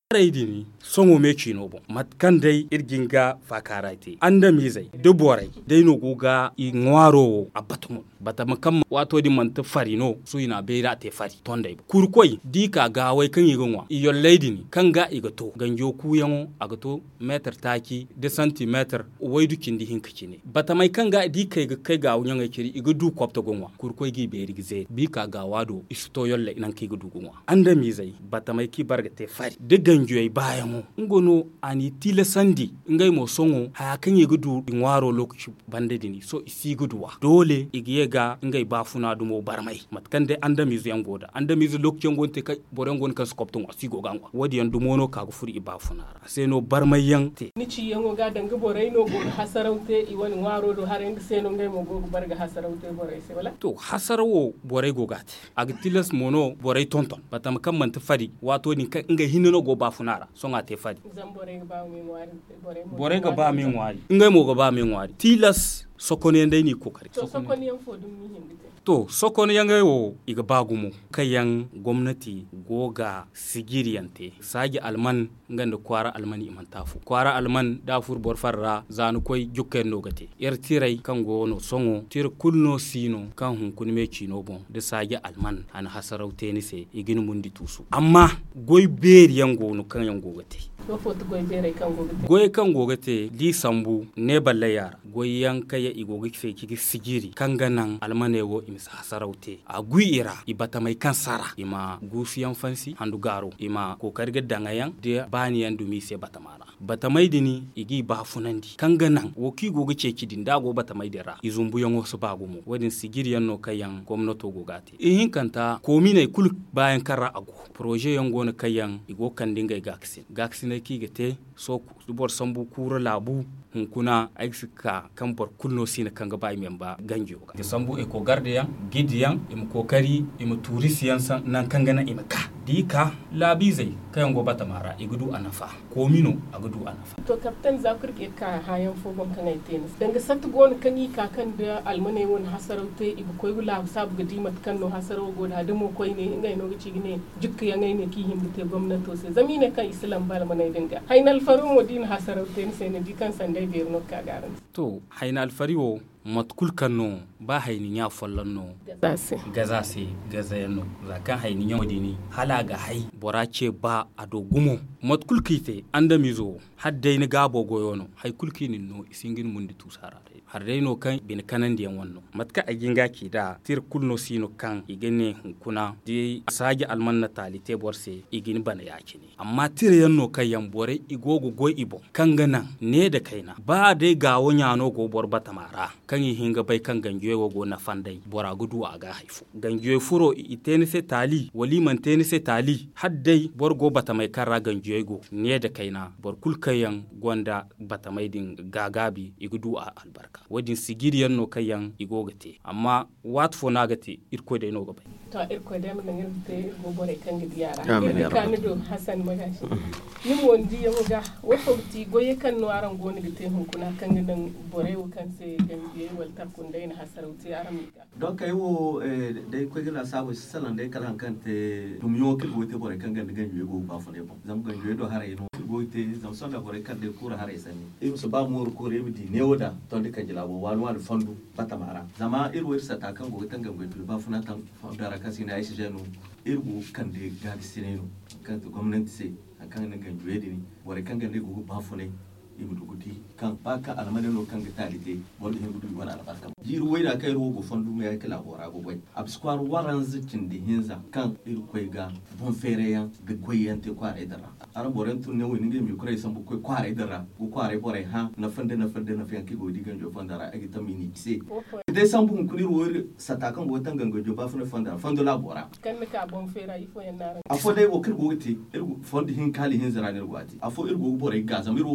raidini songo me chino bon matkan dai irginga fakaraite anda mizai de borai dai no goga i ngwaro abatumun batama kam wato di manta farino su ina beira te fari tondai kurkoi dika ga wai kan yigonwa iyo laidini kan ga igato ganjo kuyan agato meter taki de centimeter wai dukin di hinkaci ne batama kan ga dika ga kai ga wunyan kiri igudu kwapta gonwa kurkoi gi beri gize bika ga wado isto yolle nan kai gudu gonwa anda mizai batama ki barga te fari de ganjoy bayan ngono ani tila sandi ngai mo songo ha kan yi gudu ngwaro lokaci bande dini so isi guduwa dole igiye ga ngai bafuna dumo barmai matkan de anda mizu yan goda anda mizu lokacin gonte kai boren gon kan skopton wasi go gangwa wadi yan dumono ka gufuri ibafuna sai no barmai yan te ni ci yango ga danga borai no go hasaraute i wani ngwaro do haren sai no ngai mo go barga hasaraute borai sai wala to hasarawo borai go gate agtilas mono borai tonton batam kan man tafari wato ni kan ngai hinno go bafunara songa te fadi zambore ga ba mi ngwari bore ga ba mi ngwari ngai mo ga ba mi ngwari tilas sokone ndai ni kokari to sokone yan fodum mi hindite to sokone yangai wo iga bagumo kayan gwamnati goga sigiriyante sagi alman nganda kwara almani imantafu kwara alman dafur borfarra zanu koy jukken nogate yar tirai kan gono songo tir kulno sino kan hun kunme chino bon de sagi alman an hasaraute ni se igin mundi tusu amma goy beri yango no kan yango gate do foto goy beri kan gogate goy kan gogate li sambu ne balle yara goy yankaya igogi fe kigi sigiri kan ganan almane wo imisa hasaraute a guira ibata mai kansara ima gufiyan fansi handu garo ima kokari ga dangayan de bani yan dumi se bata mara bata mai dini igi ba funandi kanga nan woki goga ce kidin dago bata mai dira izumbu yan wasu bagumo wadin sigiri yan no kayan gwamnato gogate ihin kanta komi ne kul bayan kara ago projet yan gona kayan igo kan dinga gaksin gaksin ki gate so bor sambu kura labu hunkuna aika kan bor kulno sina kanga bay memba ganjo ga sambu e ko garde yan gidi yan im kokari im turisiyan san nan kanga na imaka dika labi zai kayan go bata mara igudu anafa komino agudu anafa to captain zakur ke ka hayan fogon kan ai tennis danga sat gon kan yi ka kan da almane won hasaraute ibu koy la sabu gadi mat kan no hasaro go da demo koy ne ngai no gici ne jukka yan ngai ne ki himbe gwamnato sai zamine kan islam bal manai dinga hainal faru modin hasaraute sai ne dikan sandai be no ka garan to hainal fariwo matkul kanno ba haini ya follan no gazase gazase gazayenno zakan haini ya modini hala ga hai borace ba adogumo matkul kite anda mizo haddai ni gabo goyono hay kulkinin no isingin mundi tusara har dai no kan bin kanan diyan wannan matka a ginga ki da tir kulno sino kan igene hunkuna di sagi almanna talite borse igini bana yaki ne amma tir yanno kan yambore igogo goy ibo kan ganan ne da kaina ba dai ga wonya no go bor batamara kan yi hinga bai kan gangiyo go na fandai bora gudu a ga haifu gangiyo furo iteni se tali waliman teni se tali haddai bor go batamai karra gangiyo go ne da kaina bor kulkayan gonda batamai din gagabi igudu a albarka wadin sigiriyan no kayan igogate amma wat fo nagate irko de no gabai to irko de mun ngir te go bore kan gidi yara kan do hasan magashi nim wondi yamuga woto ti goye kan no aran goni gite hun kuna kan gidan bore wo kan se gambiye wal takun dai na hasarauti aran mika donc ay wo dai ko gila sabu salan dai kalan kan te dum yo kil wote bore kan gandi ganju go ba fo ne bon zam ganju do hare no goite zam sonda bore kan de kura hare sani im so ba mo ko rebi di newoda to de kan jila bo wan wan fandu batamara zama irwo irsa ta kan go tan ganju ba funa tan dara kasi na aisha janu irgo kan de gadi sineno kan gwamnati sai akan nan ganju yedi ni bore kan gandi go ba fo ne imuduguti kan baka almane no kan gitalite wala hin gudu wala albarka jiru wayda kai rogo fondu me kala bora go boy abskwar waran zikin di hinza kan ir koy ga bon fere yan ga koy yante kware dara ara boren tun ne woni ngemi koy sambu koy kware dara go kware bore ha na fande na fande na fianki go digan jo fandara agi tamini se de sambu kun ir wori satakan go tan gango jo ba fune fandara fando la bora kan ka bon fere ifo yan nara afo dai go kir go ti ir fondi hin kali hin zara ne go ati afo ir go bore ga zamiro satuno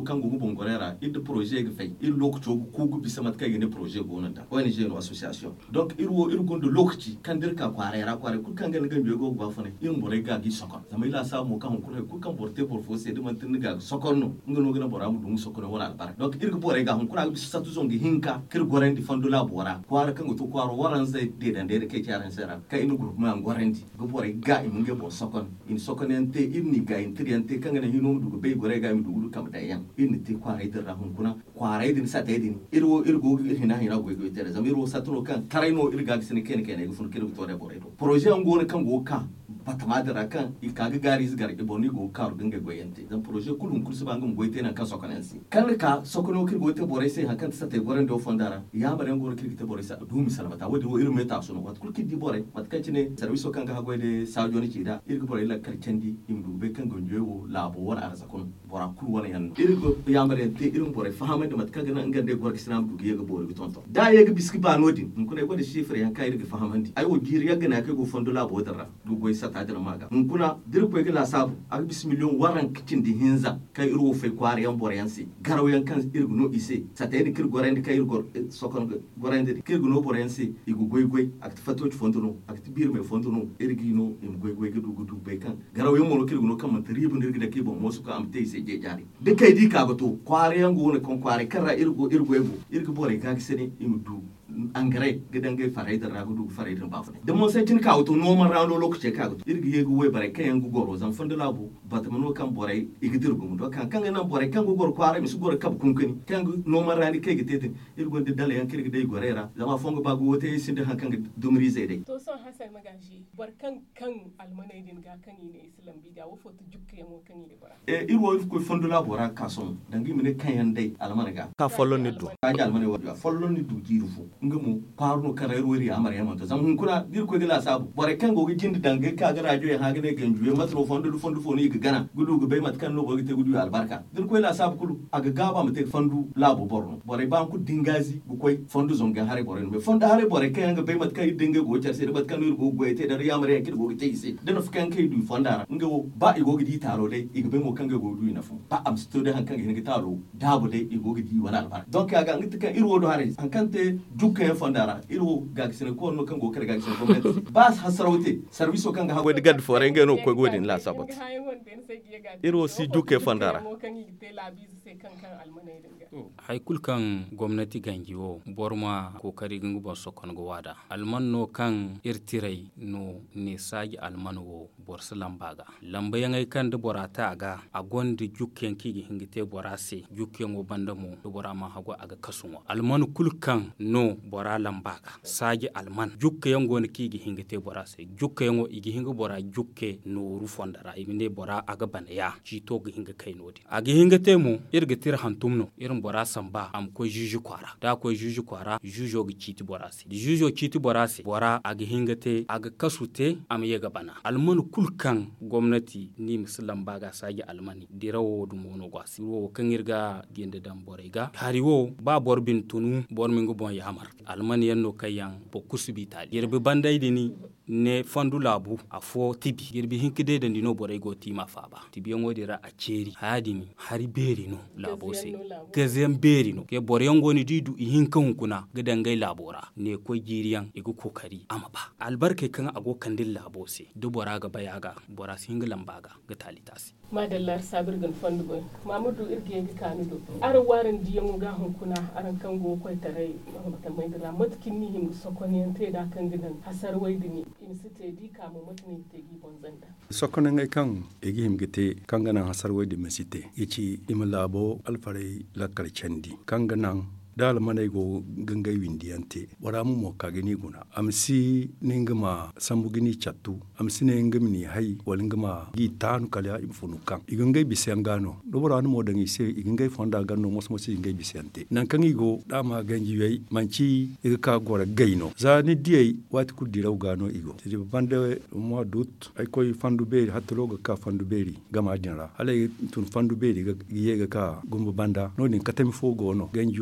kan go bon gorera id projet ga fay il lokto ku gu bisa mat kay ne projet go nanta O N G no association donc il wo il gondo lokti kan dir ka kwarera kware ku kan ga ngan go ba fane in bore ga gi sokon zama ila sa mo kan ku ku kan porter pour fosser de man tin ga sokon no ngano gina bora mu dum sokon wala albar donc il go bore ga hun ku ga bisa satu zongi hinka kir gorendi fandula bora kwara kan go to kwaro waran zai de dan de ke kyaran sera ka inu group ma gorendi go bore ga im nge bo sokon in sokon ente in ni ga in triante kan ga hinu du be gore ga mi du kam da yan in ti kwara idir ra hun kuna kwara idin sa ta idin irwo irgo hina hina go go tere zam irwo satuno kan karaino irga sine ken ken go fun kir to re bore projet ngo ne kan go ka batamadara kan ikaga gari zgar iboni go kar dinga goyente dan projet kulun kursu bangum goyte nan kan sokonansi kan ka sokono kir goyte bore sai hakan sa te goren do fondara ya bare ngor kir te bore sa du misal mata wodi wo irin meta suno wat kul kiddi bore mat kan cine service kan ga goyde sajo ni cida irgo bore la karcendi imdu be kan gonjewo labo wala arzakon bora kul wala yan irgo ya bare te irin bore fahamade mat kan ga ngande gor kisnam du yega bore tonto da yega biski ba nodin kun ko gode chiffre yan kai irgo fahamandi ay wo giri yaga na kai go fondo labo dara du goy sa adana maga kuna dirko yake la sabu ak bis million waran kitin di hinza kai irwo fe kwari yan bore yansi garaw yan kan irgo no ise satayni kir gorande kai irgo sokon gorande kir no bore yansi igu goy goy ak fato fondo no ak bir me fondo no irgi no im goy goy gudu gudu be kan garaw yan mo kir no kan man tribu nirgi da ke bon mo su ko am te ise je jari de kai di ka goto kwari yan go ne kon kwari karra irgo irgo ego irgo bore ka kisene im du engrais gidan gai farai da ragu du farai da bafu da mun sai tin ka auto noman rano lokaci ka auto irgi yegu we bare kayan gugoro zan fanda labu bata mano kan borai igidir gum do kan kan nan borai kan gugoro kware mi su goro kab kunkuni kan noman rani kai gite irgo de dala yan kirgi dai gorera zama fongo bagu wote sin da hankan dumri zai dai to son hasan magaji barkan kan almanai din ga kan ne islam bi ga wofo to jukke mo kan ne bara e irwo ko fanda labu ra kason dangi mine kayan dai almanaga ka follow ni do ka ja almanai wa follow ni du jirufu ngamu parno karai ruwari amar yamma to zan hunkuna dir ko gila sabu bore kan gogi jindi dange ka ga rajo ya haga ne ganjuye matro fondo du fondo foni ga gana gudu ga bay mat kan no gogi te gudu albarka dir ko la sabu kulu aga gaba mate fandu labo borno bore ban ku dingazi bu koy fondo zonga hare bore no fondo hare bore kan ga bay mat kai dinga go charse mat kan no go goyte da yamar yan kid gogi te ise dana fukan kai du fondara ngawo ba i gogi di taro dai i ga bay mo kan ga godu ina fu ba am sto da hankan ga taro dabo dai i gogi di wala albarka donc aga ngita kan irwo do hare hankante dukkan fondara irwo gagisene ko no kango kare gagisene gwamnati bas hasarawte service o kanga hago digad fore ngeno ko godin la sabot irwo si duke fondara hay kulkan gwamnati gangiwo borma kokari gangu bon sokon go wada alman no kan irtirai no ne sagi alman wo borsa lambaga lamba yangai kan de borata aga agondi jukken kigi hingite borase jukken wo bandamo do borama hago aga kasunwa alman kulkan no bora lambaga sagi alman jukke yango ne kigi hingite borase jukke yango igi hinga bora jukke no ru fondara imine bora aga banaya jito gi hinga kai nodi aga hingate mu irga tir hantumno irin bora samba am ko juju kwara da ko juju kwara jujo gi chiti borase di jujo chiti borase bora aga hingate aga kasute am yega bana alman kulkan gwamnati ni musulman baga sagi almani dirawo dum wono gwasi wo kan irga gende dam borega hariwo ba borbin tunu bormingo bon yamar almani yanno kayan bo kusubita yerbe bandai dini ne fandu labu afo tibi yerbe hinkide da dino borego tima faba tibi yango dira a ceri hayadini hari beri no labo se gazem beri no ke borengo ni didu hinkan kuna gidangai labora ne ko giriyan igu kokari amaba albarke kan ago kandil labo se dubora ga bayaga bora singilan baga ga talitasi madallar sabir gan fandu boy mamudu irge ga kanudo ar waran diyan ga hunkuna aran kan go koy tare mahmatan mai dira matkin ni him sokoni te da kan gidan hasar waidini in site di ka mu mutni te gi bonzanda sokoni ngai kan egi him gite kan ganan hasar waidi mesite ichi imlabo alfare lakar chandi kan ganan dal manay go gangai windiyante wara mu mo kagini guna amsi ningama sambugini chatu amsi ningami hay walingama gi tanu kala infunu kan igangai bisangano do wara no modangi se igangai fonda ganno mos mos igangai bisante nan kan igo dama ganji wei manci iga ka gora gaino za ni diei wat ku diraw gano igo tedi bande mo dut ay koy fandu beri hatloga ka fandu beri gama dinra halay tun fandu beri ga yega ka gumbu banda no ni katami fogo no ganji waran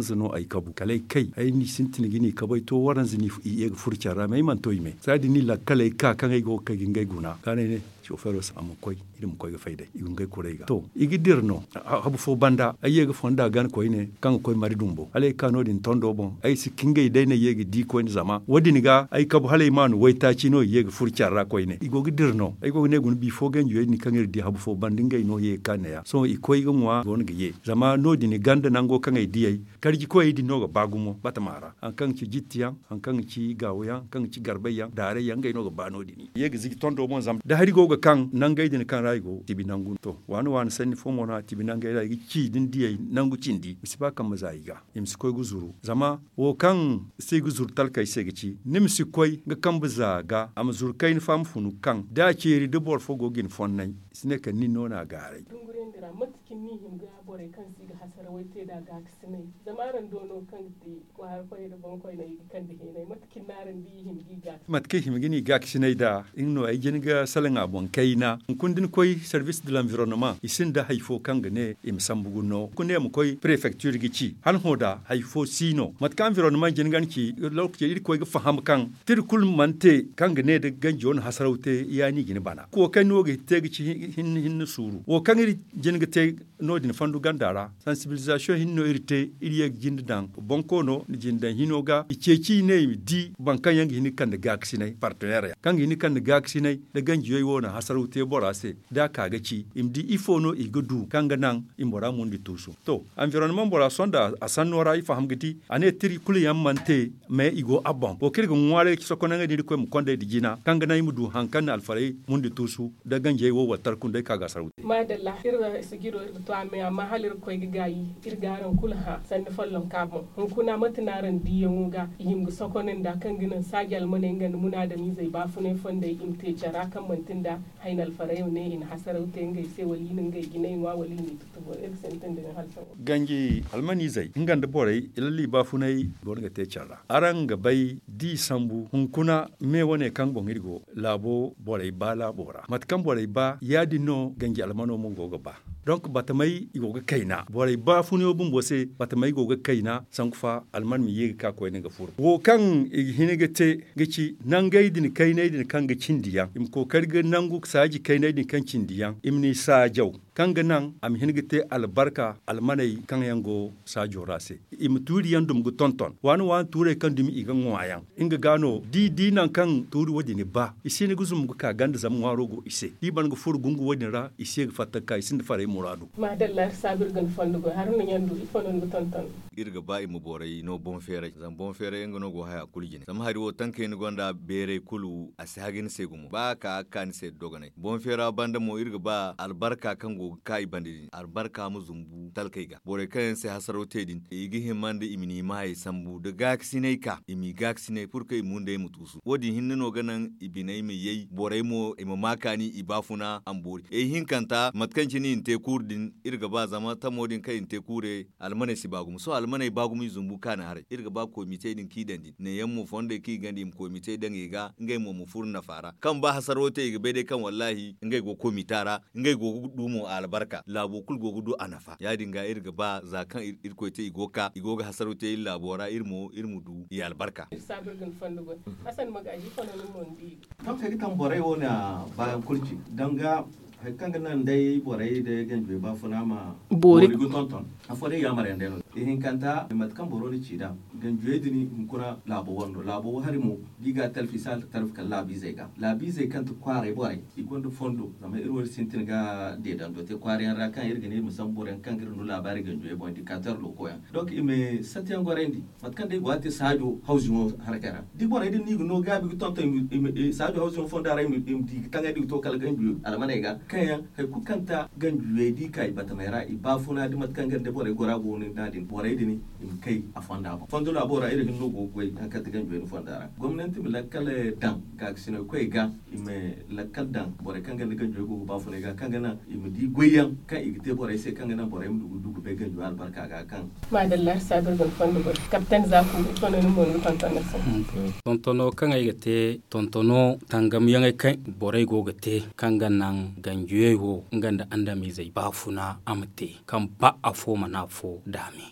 zano ay kabu kalai kai ai ni sintin gini kabai to waran zini i ga furca ra mai man toy me sadi ni la kalai ka kan ai go ka gingai guna kane ne chauffeur sa am koy idim koy ga fayda igungai korai ga to igi dirno habu fo banda ay ga fonda gan koy ne kan koy mari dumbo alai kano din tondo bon ai si kingai dai ne yegi di koy zama wadi ni ga ai kabu halai manu wai ta ci no yegi furca ra koy ne igo gidirno ai go ne gun bi fo gan yoy ni kan di habu fo bandingai no ye kan ya so i koy gwa gon ga ye zama no di ni ganda nango kan ai di ai karji koy di no ga bagumo batamara an kan ci jittiyan an kan ci gawoyan kan ci garbayan dare yan ga no ga bano di ni yegi zigi tondo bon zam da hari go kan nangai din kan raigo tibi nangun to wani wani sanni fo mona tibi nangai raigo ci din diye nangu cindi misiba kan mazaiga imsi koy guzuru zama wo kan sai guzur talkai sai gici nimsi koy ga kan buzaga am zur kai fam funu kan da ceri de bor fo gogin fonnai sine kan ni nona gare dunguren dira matkin ni himga bore kan siga hasara waite da ga kisne zamaran dono kan di ko har koy da bon koy na kan di ne matkin naran di himgi ga matkai himgi ni ga kisne da inno ay jinga salanga bon kaina kundin koy service de l'environnement isin da haifo kanga ne imsambugu no kunne mu koy prefecture gici han hoda haifo sino matka environnement jingan ki lokje ir koy ga faham kan tir kul mante kanga ne da ganjon hasaraute yani gine bana ko kan no ga te gici hin hin suru o kan ir jinga te no din fandu gandara sensibilisation hin no irte iriye jindan bonko no ni jindan hinoga iceci ne di bankan yang hin kan da gaksine partenaire kan hin kan da gaksine da ganjoy wona hasarute bora se da kaga ci imdi ifono igudu kanga nan imbora mundi tusu to environnement bora sonda asanora ifa hamgiti ane tiri kuli yammante me igo abon o kirgo ngware ki sokona ngadi ko mu konde di jina kanga na imudu hankan alfarai mundi tusu da ganje wo watar kun dai kaga sarute madalla irra sigiro to ame amma halir ko gayi irgaran kulha sanne fallon kabo hun kuna matinaran diyanguga yimgu sokonen da kanginan sagal mane ngan muna da mi zai bafune fonde imte jara kan mantinda hainal farayo ne in hasarauta ngai sai wali nin ngai ginai wa wali ni tutubo exenten din halsan ganji almani zai ingan da borai ilalli bafunai gonga te charra aranga bai di sambu hunkuna me wone kan bongirgo labo borai bala bora matkan borai ba yadi no ganji almano mun goga ba donc batamai igoga kaina borai ba funi obun bose batamai goga kaina sankufa alman mi yega ka ko ne ga fur wo kan hinega te gici nangai din kaina din kan ga cindiya im ko karga nangu saji kaina din kan cindiya imni sajau kanga nan am hingite albarka almanai kan yango sajo rase im turi yandum gu tonton wani wan ture kan dumi iga ngwayan inga gano di di nan kan turi wadi ne ba isini guzum gu ka ganda zam waro go ise di ban gu fur gungu wadi ra ise ga fataka isin da fare muradu madalla sabir gan fandu go har no yandu ifonon gu tonton irga ba imu borai no bon fere zam bon fere inga no go haya kuljine zam hari wo tanke ni gonda bere kulu asagin segumu ba ka kan se dogane bon fere banda mo irga ba albarka kan go kai bandi albarka mu zumbu talkaiga bore kan sai hasaro tedin igi himande imini mai sambu da gaksine ka imi gaksine purkai munde mutusu wodi hinno ganan ibinai mi yei bore mo imo makani ibafuna ambori e hinkanta matkanci ni inte kurdin irga ba zama ta modin kai inte kure almane si bagum so almane bagum zumbu kana hare irga ba komite din kidan din ne yammu fonde ki gandi im komite dan iga ngai mo mu furna fara kan ba hasaro te iga bede kan wallahi ngai go komitara ngai go dumo albarka labo kul go gudu anafa ya dinga irga ba zakan irko te igoka igoga hasaro te labora irmo irmudu ya albarka sabirgan fandugo hasan magaji fonon mon di kam sai kan bore wona bayan kulci danga kanga nan dai borai da ganbe ba funa ma bori gu tonton afore ya mare ndeno e kanta mat kan boro ni cida ganjue dini kuna labo wondo labo harimo diga talfisal tarf kan labi zega labi zai kan to kware borai igondo fondo zama irwar sintin ga de dan do te kware ra kan irgene musam boren kan girin labari ganjue bon indicateur lo koya donc ime satyan gorendi mat kan dai gwate sajo hausin harkara di borai din ni no gabi gu tonton ime sajo hausin fonda ra ime di tanga di to kala ganjue almanega kayan kai kukanta ganjuwe di kai bata mai ra'i ba funa di matkan gande bore gora go ni dadin bore di ni in kai a fonda ba fondo la bora irin no go goi an ka ganjuwe ni fonda ra gwamnati mi lakkale dan ga sino kai ga ime lakkal dan bore kan gande ganjuwe go ba funa ga kan gana ime di goyan kan igite bore sai kan gana bore mu dugu dugu be ganjuwe albarka ga kan madallar sabir gon fondo go captain zaku fono ni mon tonton sa tontono kan ay gate tontono tangam yang ay kan bore go gate kan ganan ganjuwe ho nganda anda mi zai bafuna amte kan ba a fo mana fo dami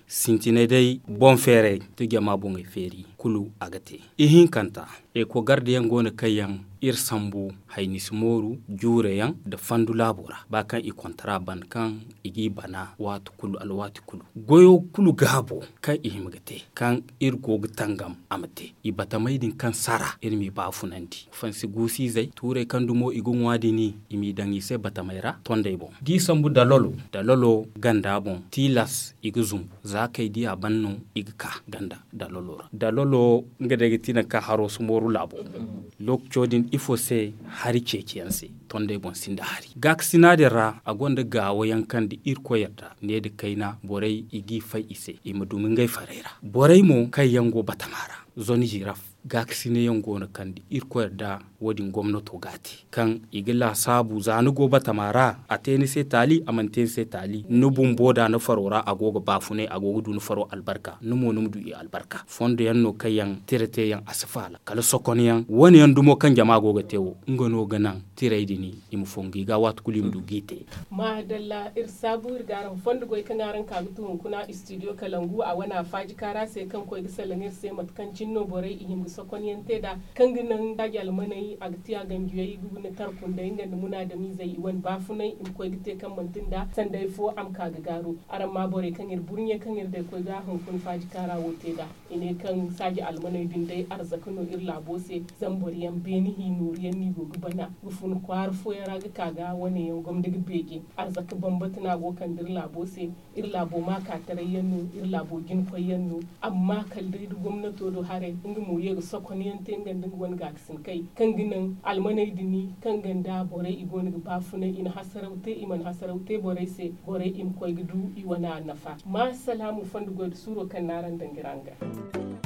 sintine dai bon fere to jama bon e feri kulu agate ihin kanta e ko garde yan gona kayan ir sambu haynis moru jure yan da fandu labora ba kan i kontara ban kan igi bana watu kulu alwatu kulu goyo kulu gabo kan i himgate kan ir gogu tangam amate i bata maidin kan sara irmi ba funandi fansi gusi zai ture kan dumo igun wadi ni imi dangi se bata maira tonde bon di sambu dalolo dalolo ganda bon tilas iguzum zakai di abanno igka ganda dalolo dalolo ngade gitina ka haro sumoru labo lok chodin ifo se hari cekiyanse tonde bon sinda hari gak sinadera agonda gawo yankan di irko yarda ne da kaina borai igi fai ise imudumin gai farera borai mo kai yango batamara zoni jiraf gak sine yango na kandi irko yarda wadin gwamnato gati kan igila sabu zanu go batamara ateni se tali amanten se tali nubun boda na farora agogo bafune agogo dunu faro albarka numo numdu i albarka fondo yanno kayan tirete yan asfala kala sokoni yan woni yan dumo kan jama gogo tewo ngono ganan tiraidi ni imu fongi ga wat kulim du gite madalla ir sabu garan fondo goy kanaran kagutu kuna studio kalangu a wana faji kara sai kan koy gisalangir sai matkan cinno borai ihim sokoni yan teda kan ginan dagal manai agtiya ganjuyi gubne tarkun da inga muna da mi zai wan bafunai in koy gite kan mantinda sandai fo am ka gagaru aran ma bore kan ir burnye kan ir da koy ga hankun faji kara wote da ine kan saji almanai din dai arzakuno ir labose zamboriyan benihi nuriyan ni gogu bana gufun kwar fo ya raga kaga wani yan gom daga bege arzaka bambatna go kan dir labose ir labo ma ka tarayyannu ir labo gin koyannu amma kaldi gwamnato do hare inga mu yega sokoniyan tengan din wan gaksin kai kan ginan almanai dini kan ganda borai igoni bafuna ina hasaraute iman hasaraute borai se borai im koy gudu iwana nafa ma salamu fandu god suro kan naran dangiranga